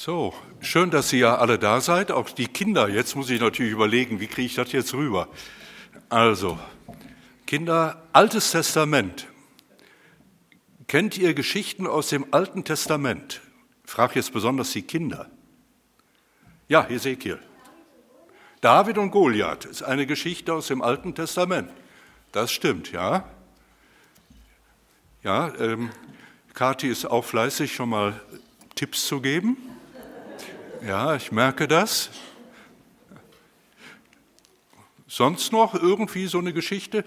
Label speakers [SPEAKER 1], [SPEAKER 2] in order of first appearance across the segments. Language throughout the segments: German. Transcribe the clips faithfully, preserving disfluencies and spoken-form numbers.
[SPEAKER 1] So, schön, dass Sie ja alle da seid, auch die Kinder. Jetzt muss ich natürlich überlegen, wie kriege ich das jetzt rüber? Also, Kinder, Altes Testament. Kennt ihr Geschichten aus dem Alten Testament? Ich frage jetzt besonders die Kinder. Ja, Hesekiel. David und Goliath ist eine Geschichte aus dem Alten Testament. Das stimmt, ja. Ja, ähm, Kathi ist auch fleißig, schon mal Tipps zu geben. Ja, ich merke das. Sonst noch irgendwie so eine Geschichte?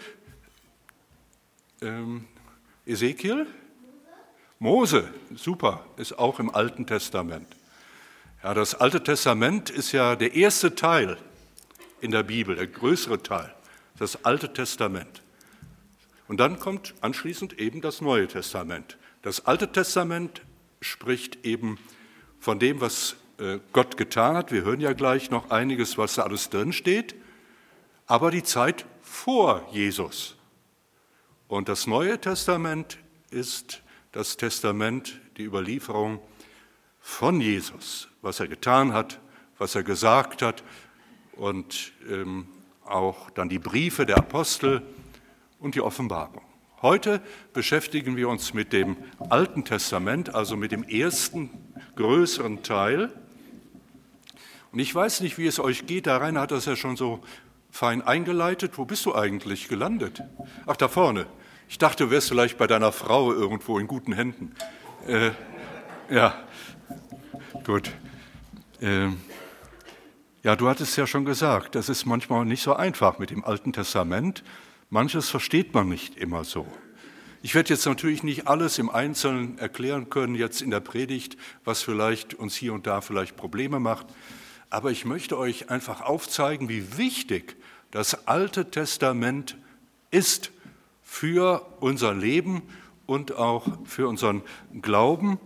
[SPEAKER 1] Ähm, Ezekiel? Mose, super, ist auch im Alten Testament. Ja, das Alte Testament ist ja der erste Teil in der Bibel, der größere Teil, das Alte Testament. Und dann kommt anschließend eben das Neue Testament. Das Alte Testament spricht eben von dem, was Gott getan hat. Wir hören ja gleich noch einiges, was da alles drin steht. Aber die Zeit vor Jesus. Und das Neue Testament ist das Testament, die Überlieferung von Jesus, was er getan hat, was er gesagt hat und ähm, auch dann die Briefe der Apostel und die Offenbarung. Heute beschäftigen wir uns mit dem Alten Testament, also mit dem ersten größeren Teil. Und ich weiß nicht, wie es euch geht, der Rainer hat das ja schon so fein eingeleitet. Wo bist du eigentlich gelandet? Ach, da vorne. Ich dachte, du wärst vielleicht bei deiner Frau irgendwo in guten Händen. Äh, ja, gut. Äh, ja, du hattest ja schon gesagt, das ist manchmal nicht so einfach mit dem Alten Testament. Manches versteht man nicht immer so. Ich werde jetzt natürlich nicht alles im Einzelnen erklären können, jetzt in der Predigt, was vielleicht uns hier und da vielleicht Probleme macht. Aber ich möchte euch einfach aufzeigen, wie wichtig das Alte Testament ist für unser Leben und auch für unseren Glauben.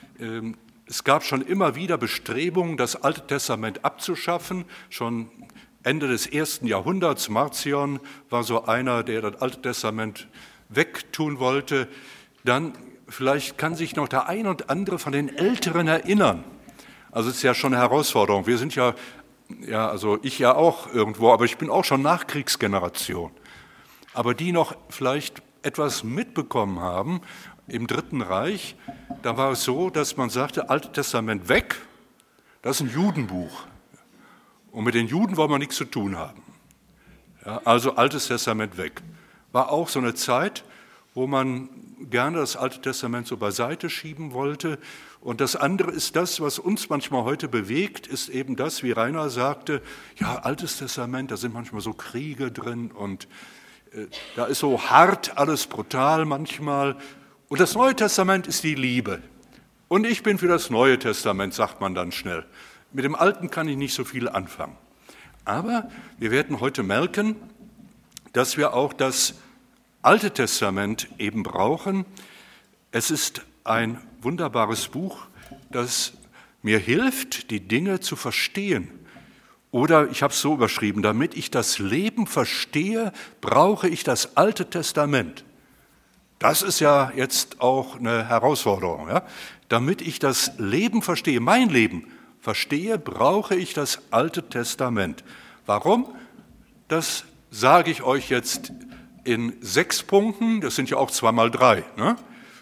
[SPEAKER 1] Es gab schon immer wieder Bestrebungen, das Alte Testament abzuschaffen. Schon Ende des ersten Jahrhunderts, Marcion war so einer, der das Alte Testament wegtun wollte. Dann vielleicht kann sich noch der ein und andere von den Älteren erinnern. Also es ist ja schon eine Herausforderung. Wir sind ja, ja, also ich ja auch irgendwo, aber ich bin auch schon Nachkriegsgeneration. Aber die noch vielleicht etwas mitbekommen haben im Dritten Reich, da war es so, dass man sagte, Alte Testament weg, das ist ein Judenbuch. Und mit den Juden wollen wir nichts zu tun haben. Ja, also Altes Testament weg. War auch so eine Zeit, wo man gerne das Alte Testament so beiseite schieben wollte. Und das andere ist das, was uns manchmal heute bewegt, ist eben das, wie Rainer sagte, ja, Altes Testament, da sind manchmal so Kriege drin und äh, da ist so hart, alles brutal manchmal. Und das Neue Testament ist die Liebe. Und ich bin für das Neue Testament, sagt man dann schnell. Mit dem Alten kann ich nicht so viel anfangen. Aber wir werden heute merken, dass wir auch das Alte Testament eben brauchen. Es ist ein wunderbares Buch, das mir hilft, die Dinge zu verstehen. Oder ich habe es so überschrieben, damit ich das Leben verstehe, brauche ich das Alte Testament. Das ist ja jetzt auch eine Herausforderung. Ja? Damit ich das Leben verstehe, mein Leben verstehe, brauche ich das Alte Testament. Warum? Das sage ich euch jetzt in sechs Punkten, das sind ja auch zwei mal drei, ne?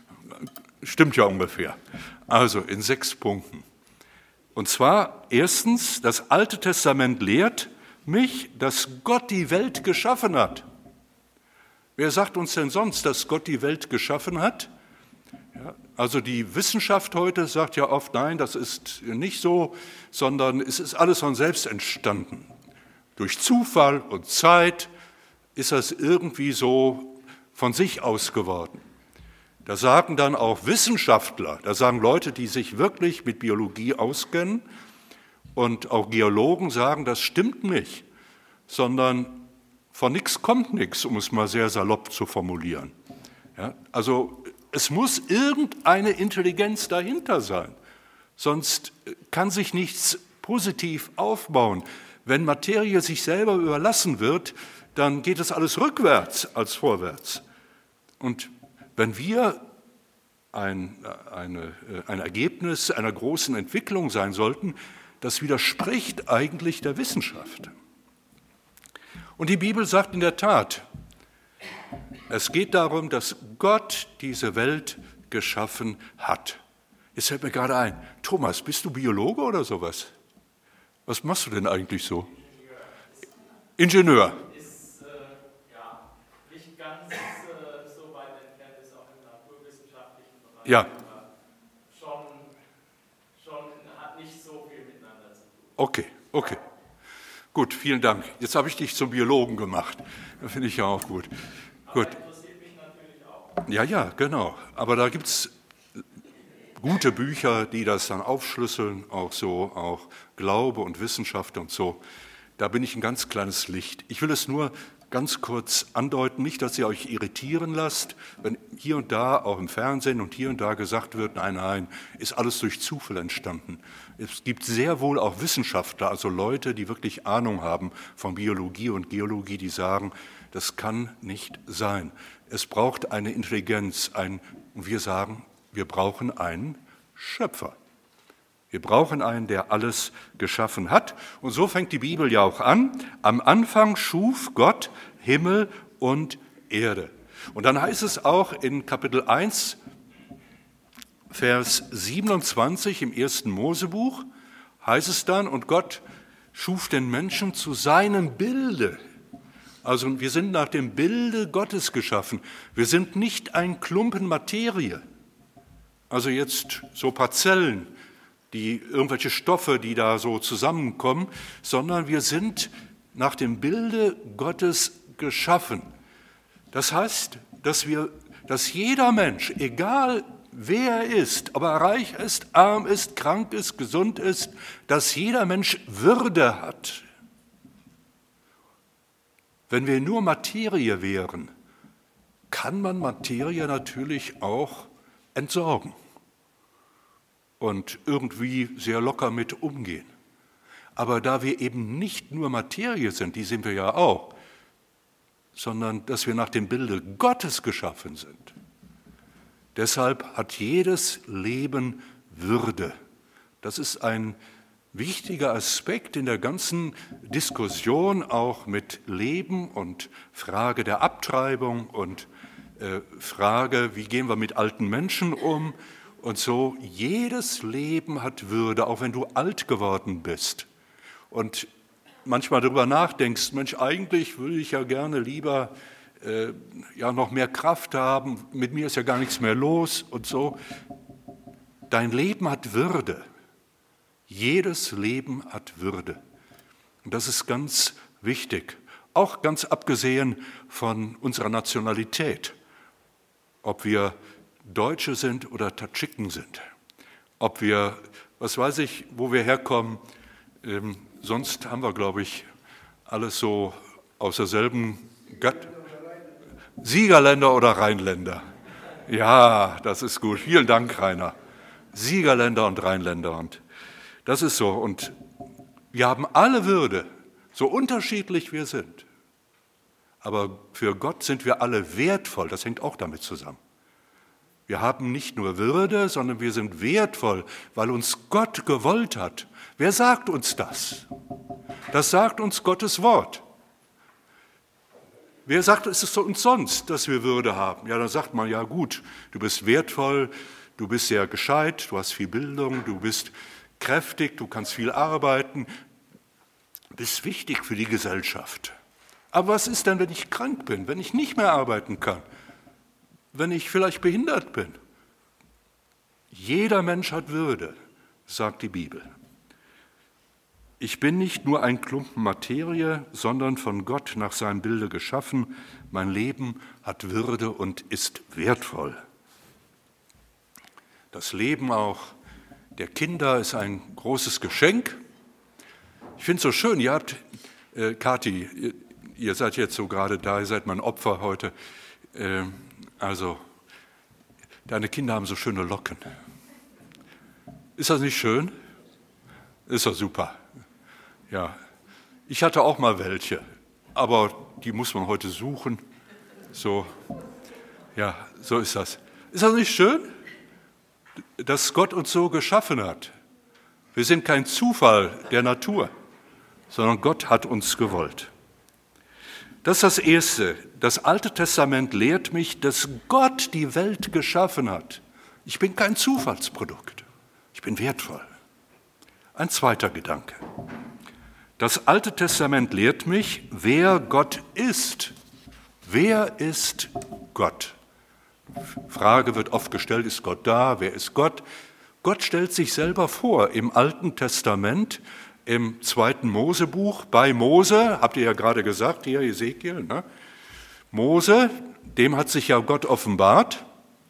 [SPEAKER 1] Stimmt ja ungefähr. Also in sechs Punkten. Und zwar erstens, das Alte Testament lehrt mich, dass Gott die Welt geschaffen hat. Wer sagt uns denn sonst, dass Gott die Welt geschaffen hat? Ja, also die Wissenschaft heute sagt ja oft, nein, das ist nicht so, sondern es ist alles von selbst entstanden. Durch Zufall und Zeit ist das irgendwie so von sich aus geworden. Da sagen dann auch Wissenschaftler, da sagen Leute, die sich wirklich mit Biologie auskennen und auch Geologen sagen, das stimmt nicht, sondern von nichts kommt nichts, um es mal sehr salopp zu formulieren. Ja, also es muss irgendeine Intelligenz dahinter sein, sonst kann sich nichts positiv aufbauen. Wenn Materie sich selber überlassen wird, dann geht es alles rückwärts als vorwärts. Und wenn wir ein, eine, ein Ergebnis einer großen Entwicklung sein sollten, das widerspricht eigentlich der Wissenschaft. Und die Bibel sagt in der Tat, es geht darum, dass Gott diese Welt geschaffen hat. Jetzt fällt mir gerade ein, Thomas, bist du Biologe oder sowas? Was machst du denn eigentlich so? Ingenieur.
[SPEAKER 2] Ist äh, ja nicht ganz äh, so weit entfernt, ist auch im naturwissenschaftlichen Bereich.
[SPEAKER 1] Ja.
[SPEAKER 2] Aber schon, schon hat nicht so viel miteinander zu tun.
[SPEAKER 1] Okay, okay. Gut, vielen Dank. Jetzt habe ich dich zum Biologen gemacht. Das finde ich ja auch gut.
[SPEAKER 2] Aber
[SPEAKER 1] Gut.
[SPEAKER 2] interessiert mich natürlich auch.
[SPEAKER 1] Ja, ja, genau. Aber da gibt es gute Bücher, die das dann aufschlüsseln, auch so, auch Glaube und Wissenschaft und so. Da bin ich ein ganz kleines Licht. Ich will es nur ganz kurz andeuten, nicht, dass ihr euch irritieren lasst, wenn hier und da, auch im Fernsehen und hier und da gesagt wird, nein, nein, ist alles durch Zufall entstanden. Es gibt sehr wohl auch Wissenschaftler, also Leute, die wirklich Ahnung haben von Biologie und Geologie, die sagen, das kann nicht sein. Es braucht eine Intelligenz, ein, und wir sagen, wir brauchen einen Schöpfer. Wir brauchen einen, der alles geschaffen hat. Und so fängt die Bibel ja auch an. Am Anfang schuf Gott Himmel und Erde. Und dann heißt es auch in Kapitel eins, Vers siebenundzwanzig im ersten Mosebuch, heißt es dann, und Gott schuf den Menschen zu seinem Bilde. Also wir sind nach dem Bilde Gottes geschaffen. Wir sind nicht ein Klumpen Materie. Also jetzt so Parzellen, die irgendwelche Stoffe, die da so zusammenkommen, sondern wir sind nach dem Bilde Gottes geschaffen. Das heißt, dass wir, dass jeder Mensch, egal wer er ist, ob er reich ist, arm ist, krank ist, gesund ist, dass jeder Mensch Würde hat. Wenn wir nur Materie wären, kann man Materie natürlich auch entsorgen und irgendwie sehr locker mit umgehen. Aber da wir eben nicht nur Materie sind, die sind wir ja auch, sondern dass wir nach dem Bilde Gottes geschaffen sind. Deshalb hat jedes Leben Würde. Das ist ein wichtiger Aspekt in der ganzen Diskussion, auch mit Leben und Frage der Abtreibung und äh, Frage, wie gehen wir mit alten Menschen um. Und so, jedes Leben hat Würde, auch wenn du alt geworden bist. Und manchmal darüber nachdenkst, Mensch, eigentlich würde ich ja gerne lieber äh, ja, noch mehr Kraft haben, mit mir ist ja gar nichts mehr los und so. Dein Leben hat Würde. Jedes Leben hat Würde. Und das ist ganz wichtig, auch ganz abgesehen von unserer Nationalität, ob wir Deutsche sind oder Tadschiken sind, ob wir, was weiß ich, wo wir herkommen, ähm, sonst haben wir, glaube ich, alles so aus derselben Gatt. Siegerländer oder Rheinländer. Ja, das ist gut. Vielen Dank, Rainer. Siegerländer und Rheinländer. Und das ist so. Und wir haben alle Würde, so unterschiedlich wir sind. Aber für Gott sind wir alle wertvoll. Das hängt auch damit zusammen. Wir haben nicht nur Würde, sondern wir sind wertvoll, weil uns Gott gewollt hat. Wer sagt uns das? Das sagt uns Gottes Wort. Wer sagt es uns sonst, dass wir Würde haben? Ja, dann sagt man, ja gut, du bist wertvoll, du bist sehr gescheit, du hast viel Bildung, du bist kräftig, du kannst viel arbeiten, du bist wichtig für die Gesellschaft. Aber was ist denn, wenn ich krank bin, wenn ich nicht mehr arbeiten kann? Wenn ich vielleicht behindert bin. Jeder Mensch hat Würde, sagt die Bibel. Ich bin nicht nur ein Klumpen Materie, sondern von Gott nach seinem Bilde geschaffen. Mein Leben hat Würde und ist wertvoll. Das Leben auch der Kinder ist ein großes Geschenk. Ich finde es so schön, ihr habt, äh, Kathi, ihr, ihr seid jetzt so gerade da, ihr seid mein Opfer heute. Äh, Also, deine Kinder haben so schöne Locken. Ist das nicht schön? Ist doch super. Ja, ich hatte auch mal welche, aber die muss man heute suchen. So, ja, so ist das. Ist das nicht schön? dass Gott uns so geschaffen hat. Wir sind kein Zufall der Natur, sondern Gott hat uns gewollt. Das ist das Erste. Das Alte Testament lehrt mich, dass Gott die Welt geschaffen hat. Ich bin kein Zufallsprodukt. Ich bin wertvoll. Ein zweiter Gedanke. Das Alte Testament lehrt mich, wer Gott ist. Wer ist Gott? Die Frage wird oft gestellt, ist Gott da? Wer ist Gott? Gott stellt sich selber vor im Alten Testament, im zweiten Mosebuch, bei Mose, habt ihr ja gerade gesagt, hier Ezekiel, ne? Mose, dem hat sich ja Gott offenbart.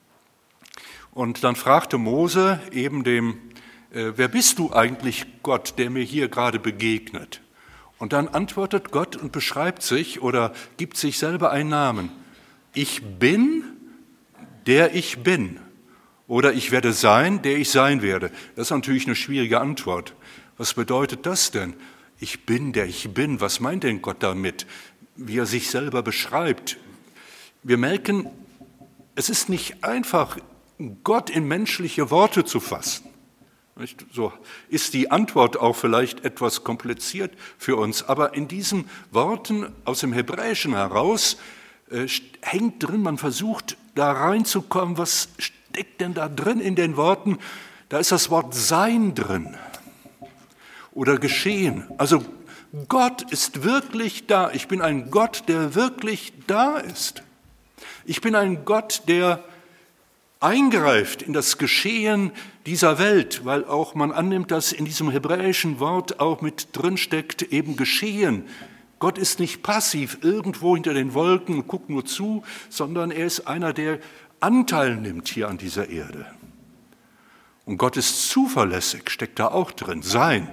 [SPEAKER 1] Und dann fragte Mose eben dem, äh, wer bist du eigentlich, Gott, der mir hier gerade begegnet? Und dann antwortet Gott und beschreibt sich oder gibt sich selber einen Namen. Ich bin, der ich bin. Oder ich werde sein, der ich sein werde. Das ist natürlich eine schwierige Antwort. Was bedeutet das denn? Ich bin, der ich bin. Was meint denn Gott damit? Wie er sich selber beschreibt. Wir merken, es ist nicht einfach, Gott in menschliche Worte zu fassen. So ist die Antwort auch vielleicht etwas kompliziert für uns. Aber in diesen Worten aus dem Hebräischen heraus äh, hängt drin, man versucht da reinzukommen, was steckt denn da drin in den Worten? Da ist das Wort Sein drin oder Geschehen. Also Gott ist wirklich da. Ich bin ein Gott, der wirklich da ist. Ich bin ein Gott, der eingreift in das Geschehen dieser Welt, weil auch man annimmt, dass in diesem hebräischen Wort auch mit drin steckt, eben Geschehen. Gott ist nicht passiv irgendwo hinter den Wolken und guckt nur zu, sondern er ist einer, der Anteil nimmt hier an dieser Erde. Und Gott ist zuverlässig, steckt da auch drin, Sein.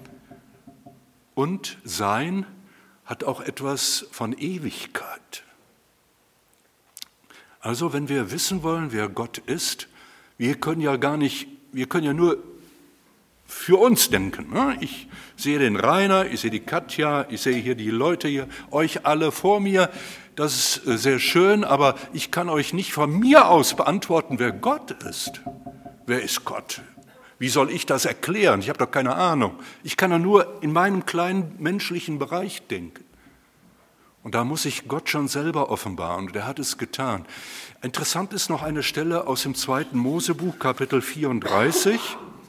[SPEAKER 1] Und Sein hat auch etwas von Ewigkeit. Also wenn wir wissen wollen, wer Gott ist, wir können ja gar nicht, wir können ja nur für uns denken. Ne? Ich sehe den Rainer, ich sehe die Katja, ich sehe hier die Leute hier, euch alle vor mir. Das ist sehr schön, aber ich kann euch nicht von mir aus beantworten, wer Gott ist. Wer ist Gott? Wie soll ich das erklären? Ich habe doch keine Ahnung. Ich kann ja nur in meinem kleinen menschlichen Bereich denken. Und da muss ich Gott schon selber offenbaren, und er hat es getan. Interessant ist noch eine Stelle aus dem zweiten Mosebuch, Kapitel vierunddreißig.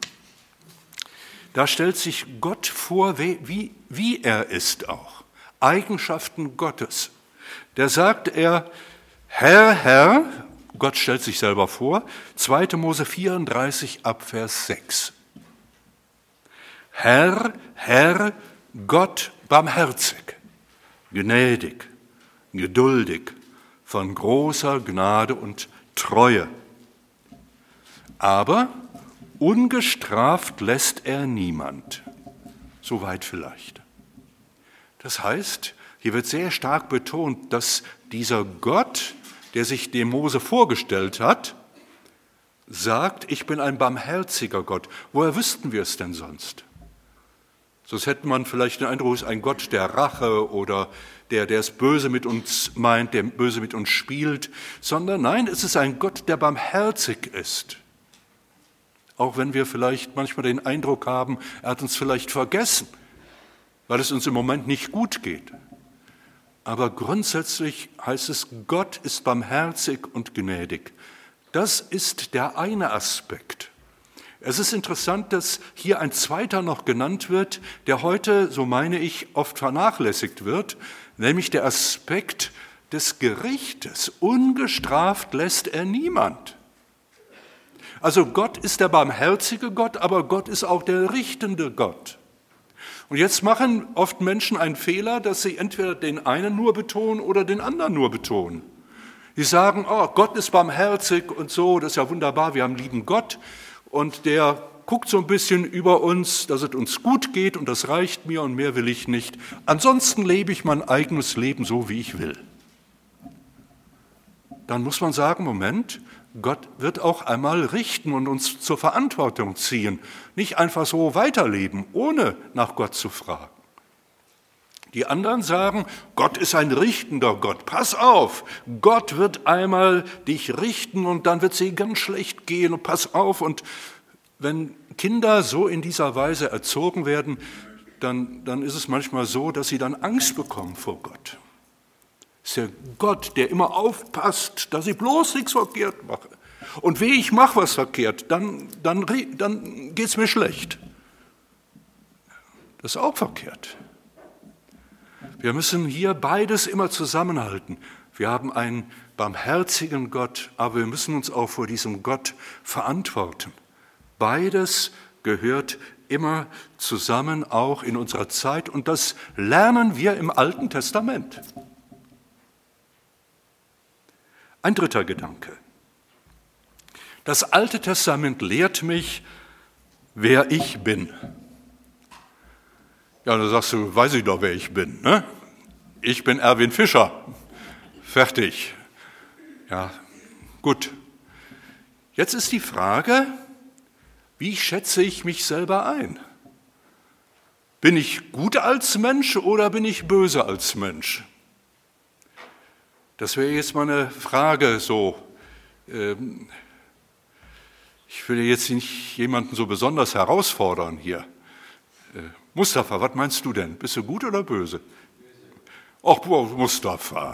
[SPEAKER 1] Da stellt sich Gott vor, wie, wie er ist auch. Eigenschaften Gottes. Da sagt er, Herr, Herr, Gott stellt sich selber vor, zweiter Mose vierunddreißig ab Vers sechs. Herr, Herr, Gott barmherzig, gnädig, geduldig, von großer Gnade und Treue. Aber ungestraft lässt er niemand. Soweit vielleicht. Das heißt, hier wird sehr stark betont, dass dieser Gott, der sich dem Mose vorgestellt hat, sagt, ich bin ein barmherziger Gott. Woher wüssten wir es denn sonst? Sonst hätte man vielleicht den Eindruck, es ist ein Gott der Rache oder der, der es böse mit uns meint, der böse mit uns spielt, sondern nein, es ist ein Gott, der barmherzig ist. Auch wenn wir vielleicht manchmal den Eindruck haben, er hat uns vielleicht vergessen, weil es uns im Moment nicht gut geht. Aber grundsätzlich heißt es, Gott ist barmherzig und gnädig. Das ist der eine Aspekt. Es ist interessant, dass hier ein zweiter noch genannt wird, der heute, so meine ich, oft vernachlässigt wird, nämlich der Aspekt des Gerichtes. Ungestraft lässt er niemand. Also Gott ist der barmherzige Gott, aber Gott ist auch der richtende Gott. Und jetzt machen oft Menschen einen Fehler, dass sie entweder den einen nur betonen oder den anderen nur betonen. Sie sagen, oh, Gott ist barmherzig und so, das ist ja wunderbar, wir haben einen lieben Gott und der guckt so ein bisschen über uns, dass es uns gut geht und das reicht mir und mehr will ich nicht. Ansonsten lebe ich mein eigenes Leben so, wie ich will. Dann muss man sagen, Moment, Gott wird auch einmal richten und uns zur Verantwortung ziehen. Nicht einfach so weiterleben, ohne nach Gott zu fragen. Die anderen sagen, Gott ist ein richtender Gott. Pass auf, Gott wird einmal dich richten und dann wird es dir ganz schlecht gehen. Und pass auf. Und wenn Kinder so in dieser Weise erzogen werden, dann, dann ist es manchmal so, dass sie dann Angst bekommen vor Gott. Es ist der Gott, der immer aufpasst, dass ich bloß nichts verkehrt mache. Und wehe, ich mache was verkehrt, dann, dann, dann geht es mir schlecht. Das ist auch verkehrt. Wir müssen hier beides immer zusammenhalten. Wir haben einen barmherzigen Gott, aber wir müssen uns auch vor diesem Gott verantworten. Beides gehört immer zusammen, auch in unserer Zeit, und das lernen wir im Alten Testament. Ein dritter Gedanke. Das Alte Testament lehrt mich, wer ich bin. Ja, dann sagst du, weiß ich doch, wer ich bin, ne? Ich bin Erwin Fischer. Fertig. Ja, gut. Jetzt ist die Frage, wie schätze ich mich selber ein? Bin ich gut als Mensch oder bin ich böse als Mensch? Das wäre jetzt mal eine Frage so. Ähm, ich will jetzt nicht jemanden so besonders herausfordern hier. Äh, Mustafa, was meinst du denn? Bist du gut oder böse? Ach, Mustafa.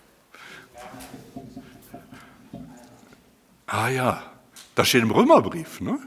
[SPEAKER 1] Ah ja, das steht im Römerbrief, ne?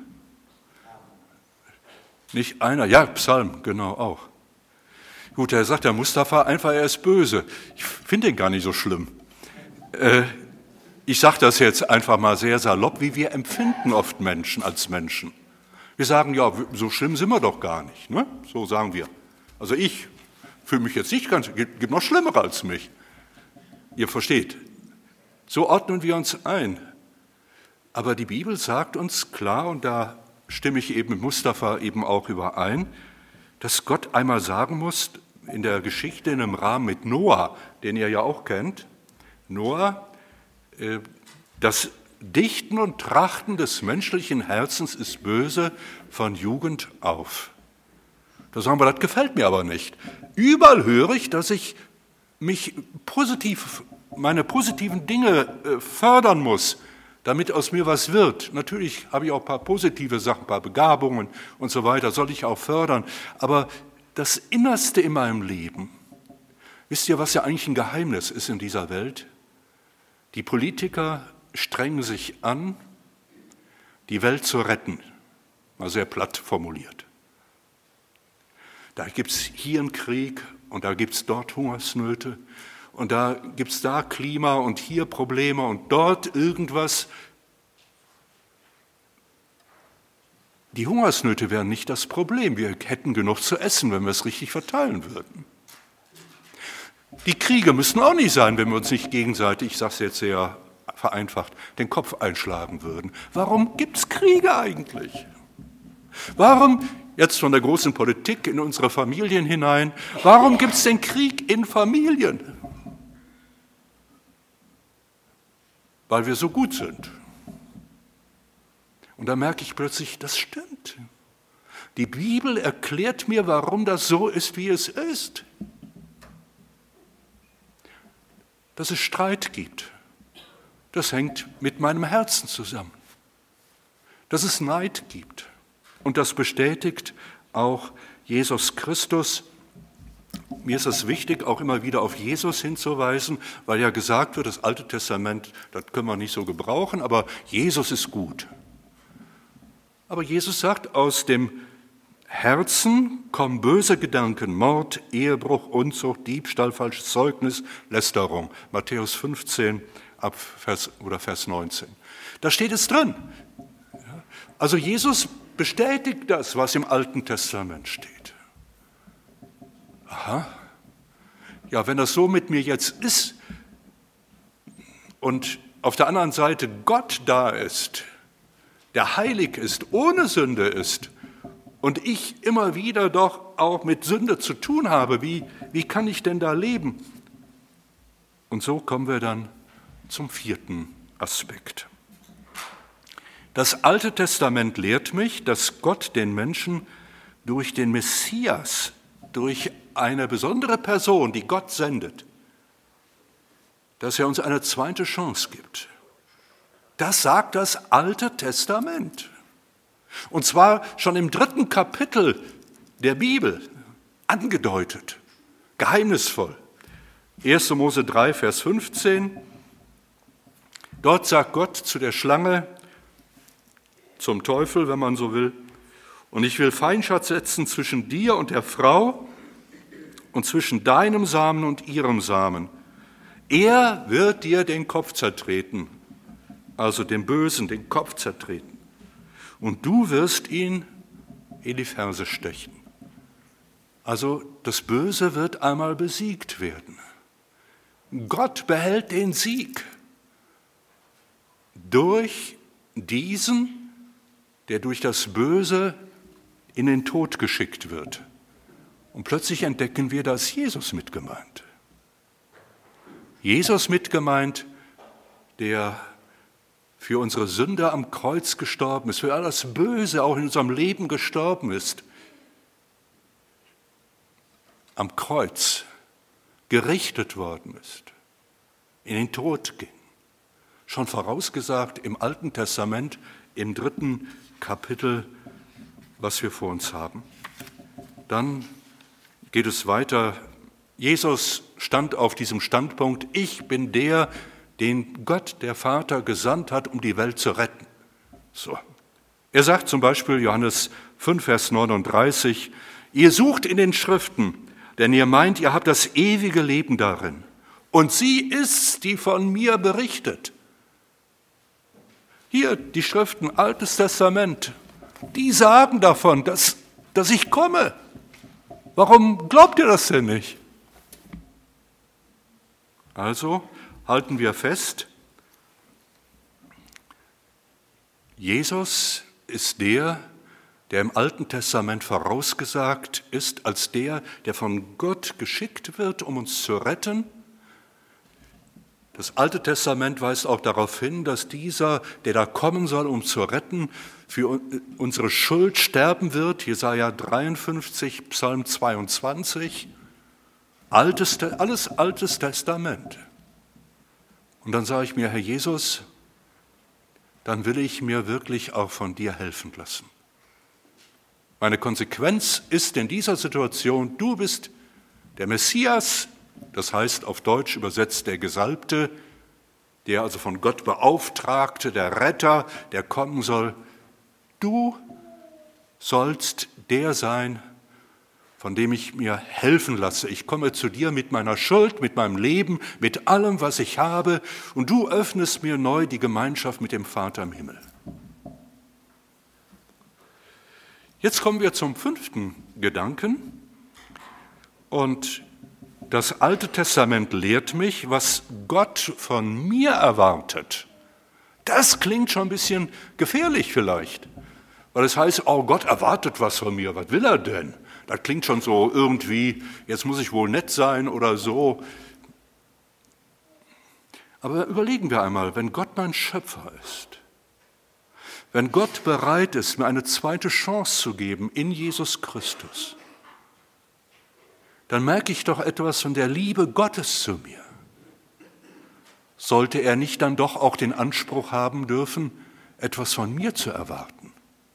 [SPEAKER 1] Nicht einer, ja, Psalm, genau, auch. Gut, er sagt der Mustafa einfach, er ist böse. Ich finde ihn gar nicht so schlimm. Äh, ich sage das jetzt einfach mal sehr salopp, wie wir empfinden oft Menschen als Menschen. Wir sagen, ja, so schlimm sind wir doch gar nicht, ne? So sagen wir. Also ich fühle mich jetzt nicht ganz, gibt, gibt noch Schlimmere als mich. Ihr versteht. So ordnen wir uns ein. Aber die Bibel sagt uns klar, und da stimme ich eben mit Mustafa eben auch überein, dass Gott einmal sagen muss, in der Geschichte in einem Rahmen mit Noah, den ihr ja auch kennt, Noah, äh, das Dichten und Trachten des menschlichen Herzens ist böse von Jugend auf. Da sagen wir, das gefällt mir aber nicht. Überall höre ich, dass ich mich positiv, meine positiven Dinge äh, fördern muss, damit aus mir was wird. Natürlich habe ich auch ein paar positive Sachen, ein paar Begabungen und so weiter, soll ich auch fördern. Aber das Innerste in meinem Leben, wisst ihr, was ja eigentlich ein Geheimnis ist in dieser Welt? Die Politiker strengen sich an, die Welt zu retten, mal sehr platt formuliert. Da gibt es hier einen Krieg und da gibt es dort Hungersnöte und da gibt es da Klima und hier Probleme und dort irgendwas. Die Hungersnöte wären nicht das Problem. Wir hätten genug zu essen, wenn wir es richtig verteilen würden. Die Kriege müssen auch nicht sein, wenn wir uns nicht gegenseitig, ich sage es jetzt sehr vereinfacht, den Kopf einschlagen würden. Warum gibt es Kriege eigentlich? Warum, jetzt von der großen Politik in unsere Familien hinein, warum gibt es den Krieg in Familien? Weil wir so gut sind. Und da merke ich plötzlich, das stimmt. Die Bibel erklärt mir, warum das so ist, wie es ist. Dass es Streit gibt, das hängt mit meinem Herzen zusammen. Dass es Neid gibt. Und das bestätigt auch Jesus Christus. Mir ist es wichtig, auch immer wieder auf Jesus hinzuweisen, weil ja gesagt wird, das Alte Testament, das können wir nicht so gebrauchen, aber Jesus ist gut. Aber Jesus sagt, aus dem Herzen kommen böse Gedanken, Mord, Ehebruch, Unzucht, Diebstahl, falsches Zeugnis, Lästerung. Matthäus fünfzehn ab Vers, oder Vers neunzehn. Da steht es drin. Also Jesus bestätigt das, was im Alten Testament steht. Aha. Ja, wenn das so mit mir jetzt ist und auf der anderen Seite Gott da ist, der heilig ist, ohne Sünde ist, und ich immer wieder doch auch mit Sünde zu tun habe, wie, wie kann ich denn da leben? Und so kommen wir dann zum vierten Aspekt. Das Alte Testament lehrt mich, dass Gott den Menschen durch den Messias durch eine besondere Person, die Gott sendet, dass er uns eine zweite Chance gibt. Das sagt das Alte Testament. Und zwar schon im dritten Kapitel der Bibel angedeutet, geheimnisvoll. erster Mose drei, Vers fünfzehn. Dort sagt Gott zu der Schlange, zum Teufel, wenn man so will, und ich will Feindschaft setzen zwischen dir und der Frau und zwischen deinem Samen und ihrem Samen. Er wird dir den Kopf zertreten, also dem Bösen den Kopf zertreten. Und du wirst ihn in die Ferse stechen. Also das Böse wird einmal besiegt werden. Gott behält den Sieg durch diesen, der durch das Böse in den Tod geschickt wird. Und plötzlich entdecken wir, da ist Jesus mitgemeint. Jesus mitgemeint, der für unsere Sünde am Kreuz gestorben ist, für all das Böse auch in unserem Leben gestorben ist, am Kreuz gerichtet worden ist, in den Tod ging. Schon vorausgesagt im Alten Testament, im dritten Kapitel, was wir vor uns haben. Dann geht es weiter. Jesus stand auf diesem Standpunkt, ich bin der, den Gott, der Vater, gesandt hat, um die Welt zu retten. So. Er sagt zum Beispiel, Johannes fünf, Vers neununddreißig, ihr sucht in den Schriften, denn ihr meint, ihr habt das ewige Leben darin. Und sie ist's, die von mir berichtet. Hier, die Schriften, Altes Testament, die sagen davon, dass, dass ich komme. Warum glaubt ihr das denn nicht? Also halten wir fest, Jesus ist der, der im Alten Testament vorausgesagt ist, als der, der von Gott geschickt wird, um uns zu retten. Das Alte Testament weist auch darauf hin, dass dieser, der da kommen soll, um zu retten, für unsere Schuld sterben wird. Jesaja dreiundfünfzig, Psalm zweiundzwanzig, Altes, alles Altes Testament. Und dann sage ich mir, Herr Jesus, dann will ich mir wirklich auch von dir helfen lassen. Meine Konsequenz ist in dieser Situation, du bist der Messias, das heißt auf Deutsch übersetzt der Gesalbte, der also von Gott Beauftragte, der Retter, der kommen soll. Du sollst der sein, von dem ich mir helfen lasse. Ich komme zu dir mit meiner Schuld, mit meinem Leben, mit allem, was ich habe, und du öffnest mir neu die Gemeinschaft mit dem Vater im Himmel. Jetzt kommen wir zum fünften Gedanken. Und das Alte Testament lehrt mich, was Gott von mir erwartet. Das klingt schon ein bisschen gefährlich vielleicht, weil es heißt, oh, Gott erwartet was von mir, was will er denn? Das klingt schon so irgendwie, jetzt muss ich wohl nett sein oder so. Aber überlegen wir einmal, wenn Gott mein Schöpfer ist, wenn Gott bereit ist, mir eine zweite Chance zu geben in Jesus Christus, dann merke ich doch etwas von der Liebe Gottes zu mir. Sollte er nicht dann doch auch den Anspruch haben dürfen, etwas von mir zu erwarten?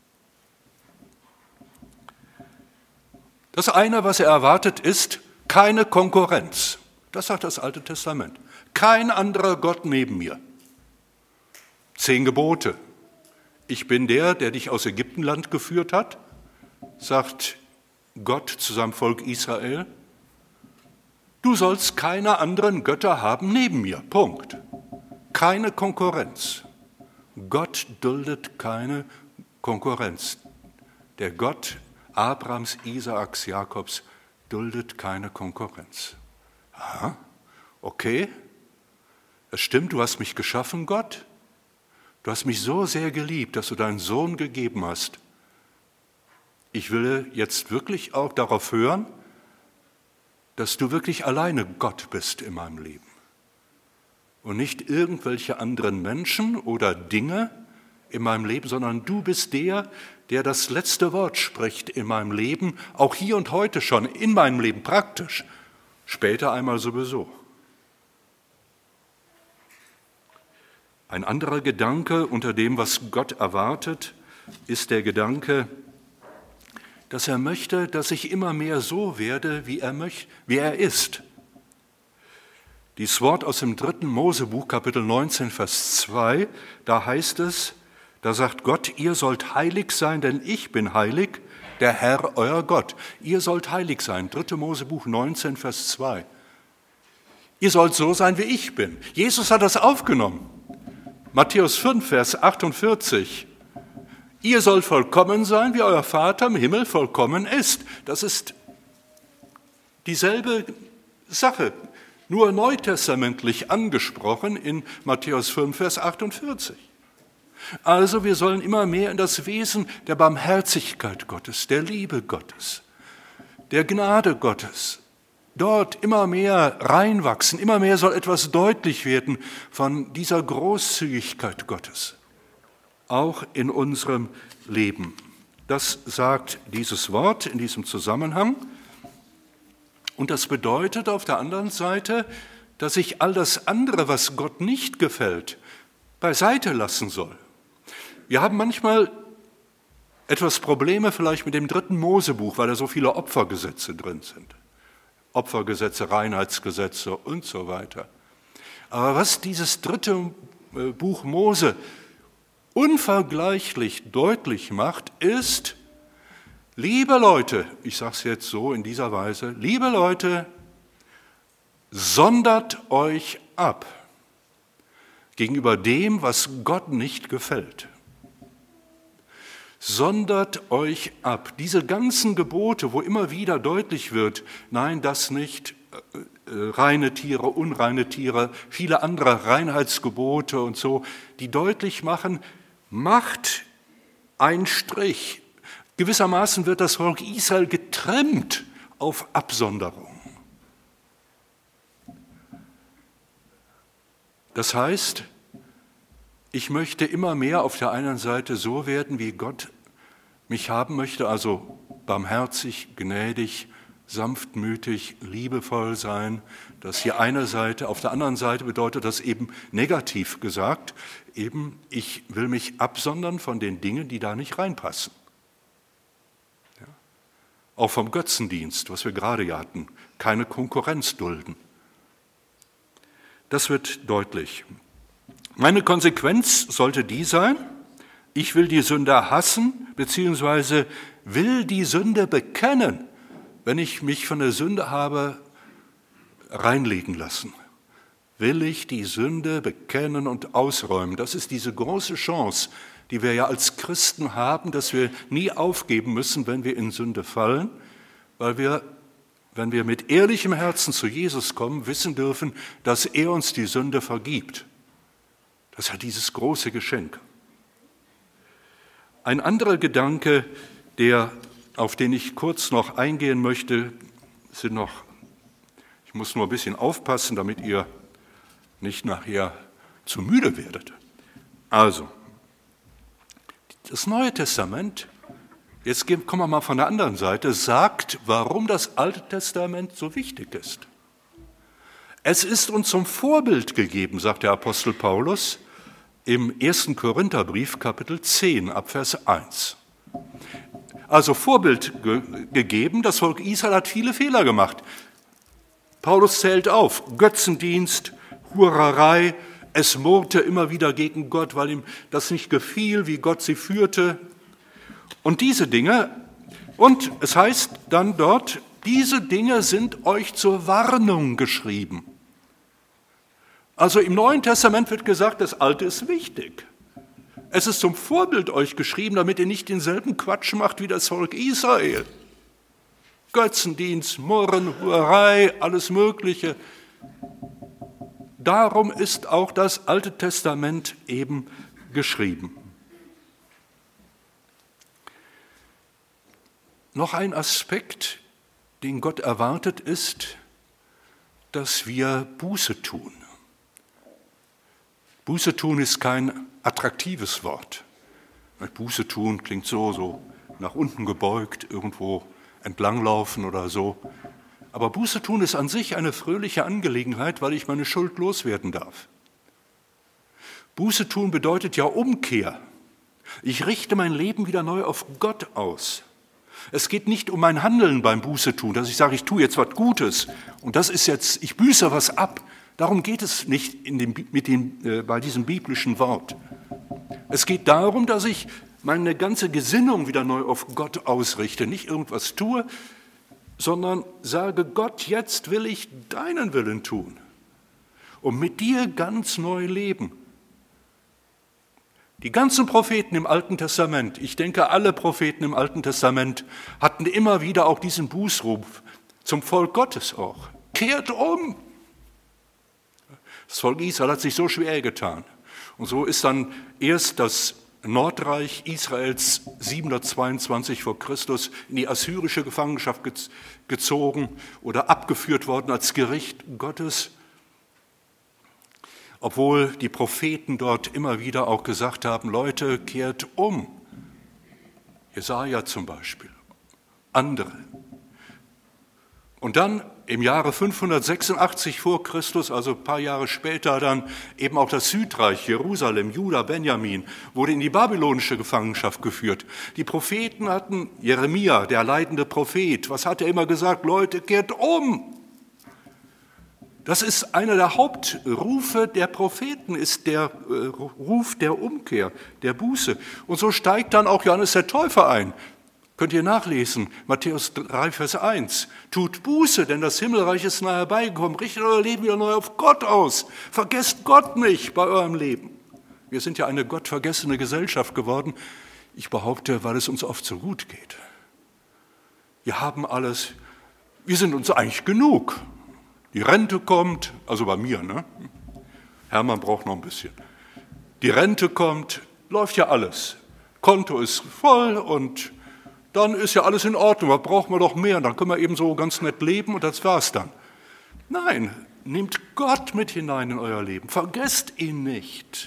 [SPEAKER 1] Das eine, was er erwartet, ist keine Konkurrenz. Das sagt das Alte Testament. Kein anderer Gott neben mir. Zehn Gebote. Ich bin der, der dich aus Ägyptenland geführt hat, sagt Gott zu seinem Volk Israel. Du sollst keine anderen Götter haben neben mir. Punkt. Keine Konkurrenz. Gott duldet keine Konkurrenz. Der Gott Abrahams, Isaaks, Jakobs duldet keine Konkurrenz. Aha, okay, es stimmt, du hast mich geschaffen, Gott. Du hast mich so sehr geliebt, dass du deinen Sohn gegeben hast. Ich will jetzt wirklich auch darauf hören, dass du wirklich alleine Gott bist in meinem Leben und nicht irgendwelche anderen Menschen oder Dinge in meinem Leben, sondern du bist der, der das letzte Wort spricht in meinem Leben, auch hier und heute schon, in meinem Leben praktisch, später einmal sowieso. Ein anderer Gedanke unter dem, was Gott erwartet, ist der Gedanke, dass er möchte, dass ich immer mehr so werde, wie er möchte, wie er ist. Dieses Wort aus dem dritten Mosebuch, Kapitel neunzehn, Vers zwei, da heißt es, da sagt Gott, ihr sollt heilig sein, denn ich bin heilig, der Herr, euer Gott. Ihr sollt heilig sein, dritte Mosebuch neunzehn, Vers zwei. Ihr sollt so sein, wie ich bin. Jesus hat das aufgenommen. Matthäus fünf, Vers achtundvierzig. Ihr sollt vollkommen sein, wie euer Vater im Himmel vollkommen ist. Das ist dieselbe Sache, nur neutestamentlich angesprochen in Matthäus fünf, Vers achtundvierzig. Also wir sollen immer mehr in das Wesen der Barmherzigkeit Gottes, der Liebe Gottes, der Gnade Gottes, dort immer mehr reinwachsen, immer mehr soll etwas deutlich werden von dieser Großzügigkeit Gottes, auch in unserem Leben. Das sagt dieses Wort in diesem Zusammenhang. Und das bedeutet auf der anderen Seite, dass ich all das andere, was Gott nicht gefällt, beiseite lassen soll. Wir haben manchmal etwas Probleme vielleicht mit dem dritten Mosebuch, weil da so viele Opfergesetze drin sind. Opfergesetze, Reinheitsgesetze und so weiter. Aber was dieses dritte Buch Mose unvergleichlich deutlich macht, ist, liebe Leute, ich sage es jetzt so in dieser Weise, liebe Leute, sondert euch ab gegenüber dem, was Gott nicht gefällt. Sondert euch ab. Diese ganzen Gebote, wo immer wieder deutlich wird, nein, das nicht, äh, reine Tiere, unreine Tiere, viele andere Reinheitsgebote und so, die deutlich machen, macht einen Strich. Gewissermaßen wird das Volk Israel getrimmt auf Absonderung. Das heißt, ich möchte immer mehr auf der einen Seite so werden, wie Gott mich haben möchte, also barmherzig, gnädig, sanftmütig, liebevoll sein. Das hier eine Seite. Auf der anderen Seite bedeutet das eben negativ gesagt, eben ich will mich absondern von den Dingen, die da nicht reinpassen. Ja. Auch vom Götzendienst, was wir gerade ja hatten, keine Konkurrenz dulden. Das wird deutlich. Meine Konsequenz sollte die sein, ich will die Sünde hassen, beziehungsweise will die Sünde bekennen, wenn ich mich von der Sünde habe reinlegen lassen. Will ich die Sünde bekennen und ausräumen. Das ist diese große Chance, die wir ja als Christen haben, dass wir nie aufgeben müssen, wenn wir in Sünde fallen, weil wir, wenn wir mit ehrlichem Herzen zu Jesus kommen, wissen dürfen, dass er uns die Sünde vergibt. Das ist ja dieses große Geschenk. Ein anderer Gedanke, der, auf den ich kurz noch eingehen möchte, sind noch, ich muss nur ein bisschen aufpassen, damit ihr nicht nachher zu müde werdet. Also, das Neue Testament, jetzt kommen wir mal von der anderen Seite, sagt, warum das Alte Testament so wichtig ist. Es ist uns zum Vorbild gegeben, sagt der Apostel Paulus im ersten Korintherbrief, Kapitel zehn, ab Vers eins. Also Vorbild ge- gegeben, das Volk Israel hat viele Fehler gemacht. Paulus zählt auf, Götzendienst, Hurerei, es murrte immer wieder gegen Gott, weil ihm das nicht gefiel, wie Gott sie führte. Und diese Dinge, und es heißt dann dort, diese Dinge sind euch zur Warnung geschrieben. Also im Neuen Testament wird gesagt, das Alte ist wichtig. Es ist zum Vorbild euch geschrieben, damit ihr nicht denselben Quatsch macht wie das Volk Israel. Götzendienst, Murren, Hurerei, alles Mögliche. Darum ist auch das Alte Testament eben geschrieben. Noch ein Aspekt, den Gott erwartet, ist, dass wir Buße tun. Buße tun ist kein attraktives Wort. Buße tun klingt so, so nach unten gebeugt, irgendwo entlanglaufen oder so. Aber Buße tun ist an sich eine fröhliche Angelegenheit, weil ich meine Schuld loswerden darf. Buße tun bedeutet ja Umkehr. Ich richte mein Leben wieder neu auf Gott aus. Es geht nicht um mein Handeln beim Buße tun, dass ich sage, ich tue jetzt was Gutes und das ist jetzt, ich büße was ab. Darum geht es nicht in dem, mit dem, äh, bei diesem biblischen Wort. Es geht darum, dass ich meine ganze Gesinnung wieder neu auf Gott ausrichte, nicht irgendwas tue, sondern sage, Gott, jetzt will ich deinen Willen tun und mit dir ganz neu leben. Die ganzen Propheten im Alten Testament, ich denke, alle Propheten im Alten Testament hatten immer wieder auch diesen Bußruf zum Volk Gottes auch. Kehrt um! Das Volk Israel hat sich so schwer getan. Und so ist dann erst das Nordreich Israels siebenhundertzweiundzwanzig vor Christus in die assyrische Gefangenschaft gezogen oder abgeführt worden als Gericht Gottes. Obwohl die Propheten dort immer wieder auch gesagt haben, Leute, kehrt um. Jesaja zum Beispiel, andere. Und dann im Jahre fünfhundertsechsundachtzig vor Christus, also ein paar Jahre später, dann eben auch das Südreich, Jerusalem, Juda, Benjamin, wurde in die babylonische Gefangenschaft geführt. Die Propheten hatten, Jeremia, der leidende Prophet, was hat er immer gesagt? Leute, kehrt um! Das ist einer der Hauptrufe der Propheten, ist der äh, Ruf der Umkehr, der Buße. Und so steigt dann auch Johannes der Täufer ein. Könnt ihr nachlesen, Matthäus drei, Vers eins. Tut Buße, denn das Himmelreich ist nahe herbeigekommen. Richtet euer Leben wieder neu auf Gott aus. Vergesst Gott nicht bei eurem Leben. Wir sind ja eine gottvergessene Gesellschaft geworden. Ich behaupte, weil es uns oft so gut geht. Wir haben alles, wir sind uns eigentlich genug. Die Rente kommt, also bei mir, ne? Hermann braucht noch ein bisschen. Die Rente kommt, läuft ja alles. Konto ist voll und dann ist ja alles in Ordnung. Was brauchen wir doch mehr? Dann können wir eben so ganz nett leben und das war's dann. Nein, nehmt Gott mit hinein in euer Leben. Vergesst ihn nicht.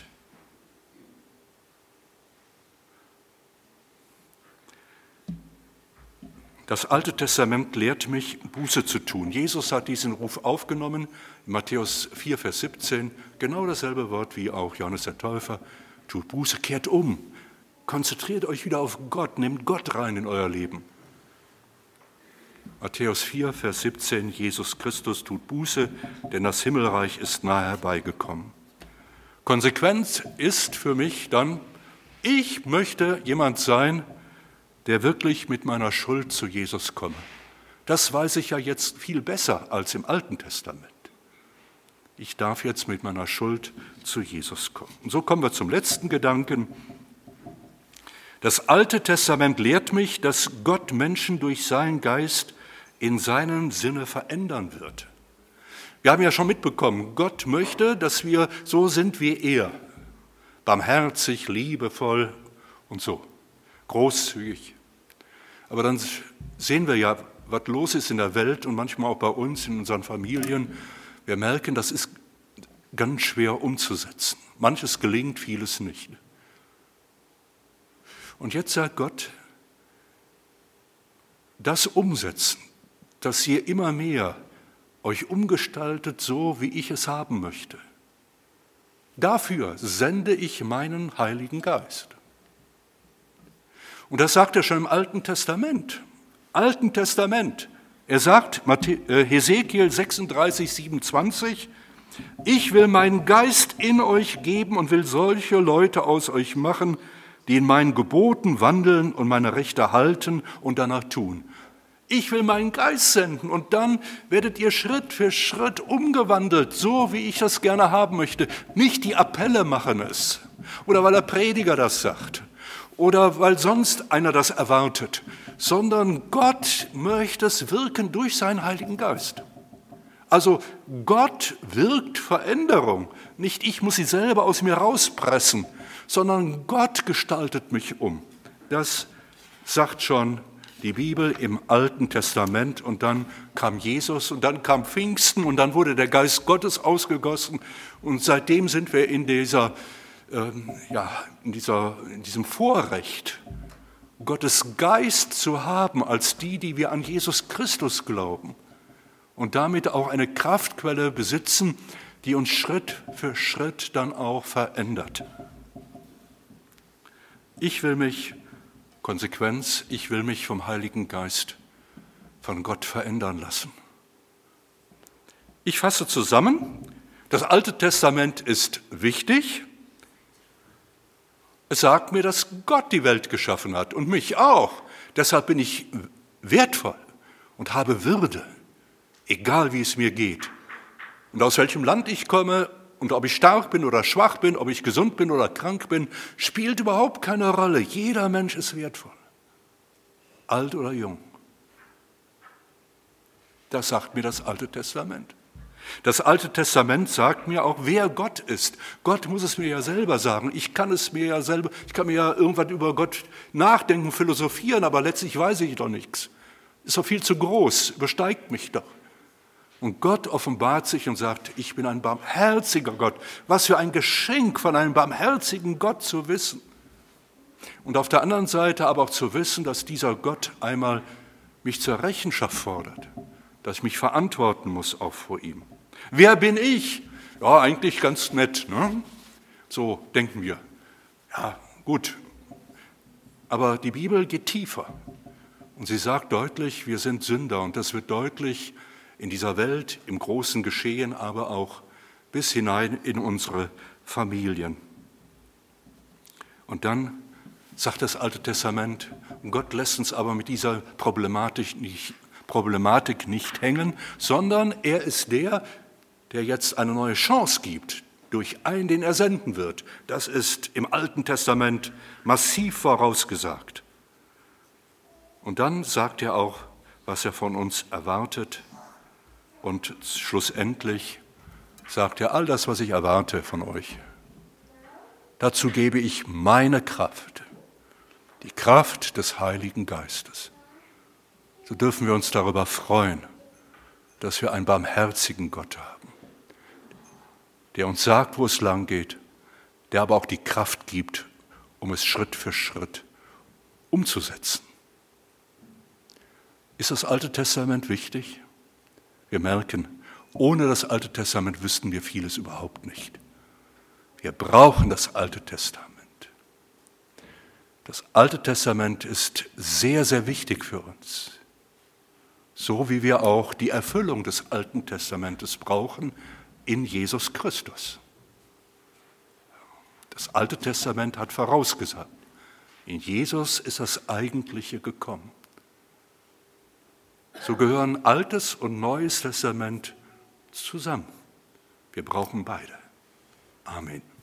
[SPEAKER 1] Das Alte Testament lehrt mich, Buße zu tun. Jesus hat diesen Ruf aufgenommen, in Matthäus vier, Vers siebzehn, genau dasselbe Wort wie auch Johannes der Täufer. Tut Buße, kehrt um, konzentriert euch wieder auf Gott, nehmt Gott rein in euer Leben. Matthäus vier, Vers siebzehn, Jesus Christus tut Buße, denn das Himmelreich ist nahe herbeigekommen. Konsequenz ist für mich dann, ich möchte jemand sein, der wirklich mit meiner Schuld zu Jesus komme. Das weiß ich ja jetzt viel besser als im Alten Testament. Ich darf jetzt mit meiner Schuld zu Jesus kommen. Und so kommen wir zum letzten Gedanken. Das Alte Testament lehrt mich, dass Gott Menschen durch seinen Geist in seinem Sinne verändern wird. Wir haben ja schon mitbekommen, Gott möchte, dass wir so sind wie er. Barmherzig, liebevoll und so. Großzügig. Aber dann sehen wir ja, was los ist in der Welt und manchmal auch bei uns, in unseren Familien. Wir merken, das ist ganz schwer umzusetzen. Manches gelingt, vieles nicht. Und jetzt sagt Gott, das umsetzen, dass ihr immer mehr euch umgestaltet, so wie ich es haben möchte. Dafür sende ich meinen Heiligen Geist. Und das sagt er schon im Alten Testament. Alten Testament. Er sagt, Hesekiel sechsunddreißig, siebenundzwanzig, ich will meinen Geist in euch geben und will solche Leute aus euch machen, die in meinen Geboten wandeln und meine Rechte halten und danach tun. Ich will meinen Geist senden und dann werdet ihr Schritt für Schritt umgewandelt, so wie ich das gerne haben möchte. Nicht die Appelle machen es oder weil der Prediger das sagt. Oder weil sonst einer das erwartet, sondern Gott möchte es wirken durch seinen Heiligen Geist. Also Gott wirkt Veränderung. Nicht ich muss sie selber aus mir rauspressen, sondern Gott gestaltet mich um. Das sagt schon die Bibel im Alten Testament. Und dann kam Jesus und dann kam Pfingsten und dann wurde der Geist Gottes ausgegossen. Und seitdem sind wir in dieser ähm, ja, in, dieser, in diesem Vorrecht, Gottes Geist zu haben als die, die wir an Jesus Christus glauben und damit auch eine Kraftquelle besitzen, die uns Schritt für Schritt dann auch verändert. Ich will mich, Konsequenz, ich will mich vom Heiligen Geist von Gott verändern lassen. Ich fasse zusammen, das Alte Testament ist wichtig. Es sagt mir, dass Gott die Welt geschaffen hat und mich auch. Deshalb bin ich wertvoll und habe Würde, egal wie es mir geht. Und aus welchem Land ich komme und ob ich stark bin oder schwach bin, ob ich gesund bin oder krank bin, spielt überhaupt keine Rolle. Jeder Mensch ist wertvoll, alt oder jung. Das sagt mir das Alte Testament. Das Alte Testament sagt mir auch, wer Gott ist. Gott muss es mir ja selber sagen. Ich kann es mir ja selber, ich kann mir ja irgendwann über Gott nachdenken, philosophieren, aber letztlich weiß ich doch nichts. Ist doch viel zu groß, übersteigt mich doch. Und Gott offenbart sich und sagt, ich bin ein barmherziger Gott. Was für ein Geschenk von einem barmherzigen Gott zu wissen. Und auf der anderen Seite aber auch zu wissen, dass dieser Gott einmal mich zur Rechenschaft fordert, dass ich mich verantworten muss auch vor ihm. Wer bin ich? Ja, eigentlich ganz nett, ne? So denken wir. Ja, gut. Aber die Bibel geht tiefer. Und sie sagt deutlich, wir sind Sünder. Und das wird deutlich in dieser Welt, im großen Geschehen, aber auch bis hinein in unsere Familien. Und dann sagt das Alte Testament, Gott lässt uns aber mit dieser Problematik nicht, Problematik nicht hängen, sondern er ist der, der jetzt eine neue Chance gibt, durch einen, den er senden wird. Das ist im Alten Testament massiv vorausgesagt. Und dann sagt er auch, was er von uns erwartet. Und schlussendlich sagt er, all das, was ich erwarte von euch, dazu gebe ich meine Kraft, die Kraft des Heiligen Geistes. So dürfen wir uns darüber freuen, dass wir einen barmherzigen Gott haben, der uns sagt, wo es lang geht, der aber auch die Kraft gibt, um es Schritt für Schritt umzusetzen. Ist das Alte Testament wichtig? Wir merken, ohne das Alte Testament wüssten wir vieles überhaupt nicht. Wir brauchen das Alte Testament. Das Alte Testament ist sehr, sehr wichtig für uns. So wie wir auch die Erfüllung des Alten Testamentes brauchen in Jesus Christus. Das Alte Testament hat vorausgesagt, in Jesus ist das Eigentliche gekommen. So gehören Altes und Neues Testament zusammen. Wir brauchen beide. Amen.